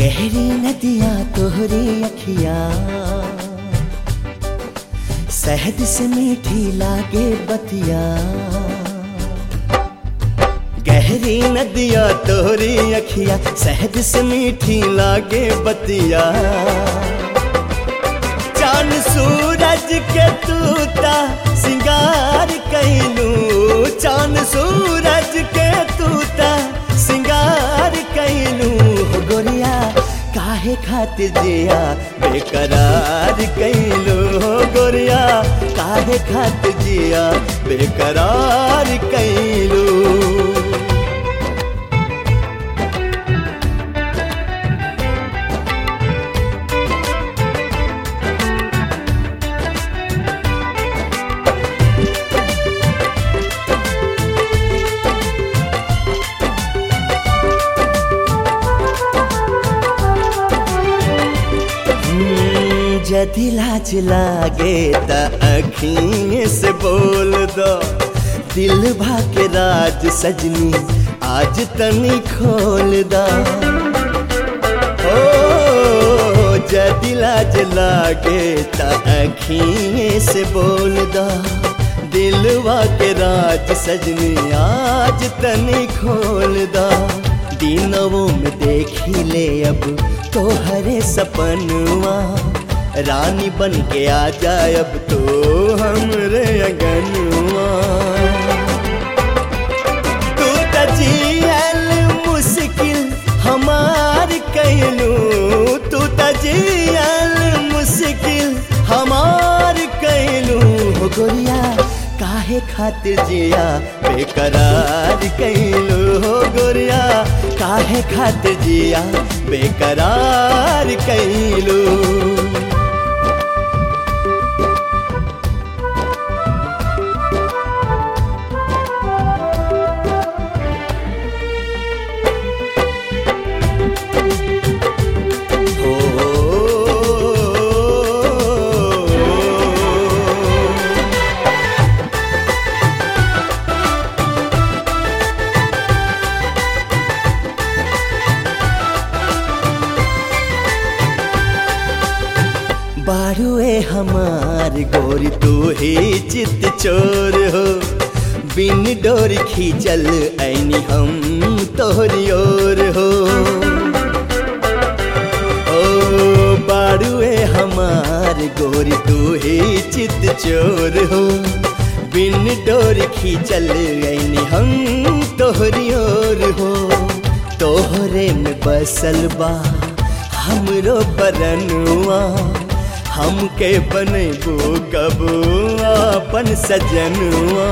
गहरी नदियां तोहरी अखियां, शहद से मीठी लागे बतिया। गहरी नदियां तोहरी अखियां, शहद से मीठी लागे बतिया। चांद सूरज के तूता सिंगार कैलू, चांद सूरज के तूता सिंगार कैलू। हो गोरिया काहे खातिर जिया बेकरार कैलू, हो गोरिया काहे खातिर जिया बेकरार कैलू। जदि लाज लागे त अखिए से बोल दो, दिल भा के राज सजनी आज तनी खोल दो। ओ जदि लाज लागे त अखिए से बोल दो, दिल भा के राज सजनी आज तनी खोल दो। दिनों में देखी ले अब तोहरे सपनवा, रानी बन के आ जाए अब तो हमरे अगनवा। तू त जियल मुश्किल हमार कैलू, तू त जियल मुश्किल हमार कैलू। हो गोरिया काहे खातिर जिया बेकरार कैलू, हो गोरिया काहे खातिर जिया बेकरार कैलू। बारुए हमार गोरी तू ही चित चोर हो, बिन डोरी खींचल ऐनी हम तोहरी ओर हो। ओ बारुए हमार गोरी तू ही चित चोर हो, बिन डोरी खींचल ऐनी हम तोहरी ओर हो। तोहरे में बसल बा हमरो परनुआ, हमके बनबो कब अपन सजनुआ।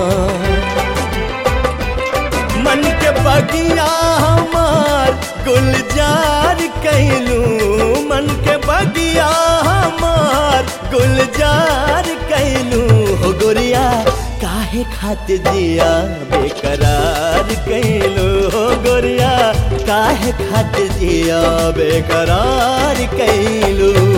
मन के बगिया हमार गुलजार कैलू, मन के बगिया हमार गुलजार कैलू। हो गोरिया काहे खातिर जिया बेकरार कैलू, हो गोरिया काहे खातिर जिया बेकरार कैलू।